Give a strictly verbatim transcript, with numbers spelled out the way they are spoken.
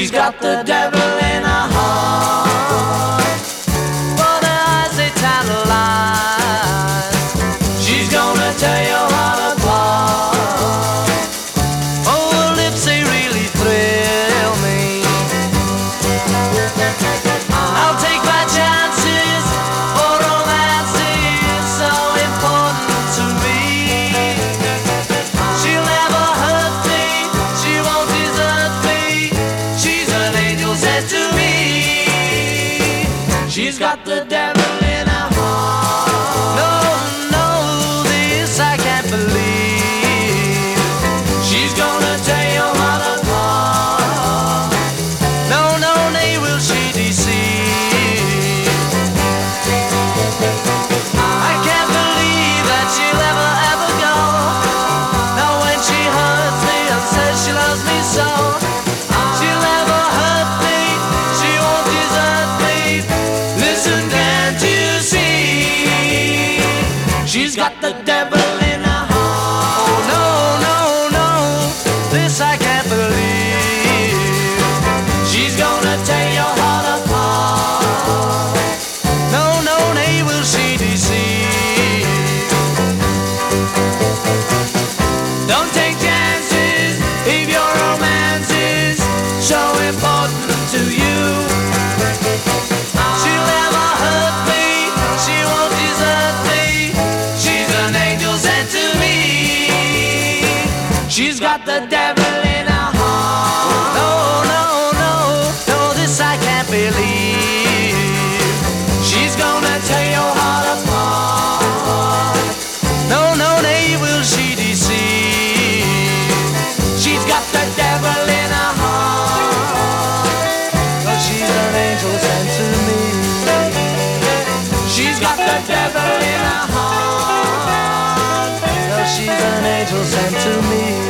She's got the devil in her heart. For the eyes they tantalize. She's gonna tear your heart apart. Oh, her lips they really thrill me. I'll take my chances, for romance is so important to me. She'll never hurt me, she won't desert me. She's an angel sent to me. She's got the devil in her heart. No, no, this I can't believe. She's gonna tear your heart apart. No, no, nay, will she deceive. I can't believe that she'll ever, ever go. Now when she hurts me and says she loves me so, she'll never hurt me, she won't desert me. Listen, can't you see? She's got the devil in her heart. Oh no, no, no, this I can't believe. She's gonna tear your heart apart. No, no, nay, will she deceive. Don't take chances if your romance is so important to you. She'll never hurt me, she won't desert me. She's an angel sent to me. She's got the devil in her heart. No, no, no, no, this I can't believe. She's gonna tear your heart apart. No, no, nay, will she deceive. She's got the devil in her heart. 'Cause she's an angel sent to me. She's got the devil in her heart. 'Cause she's an angel sent to me.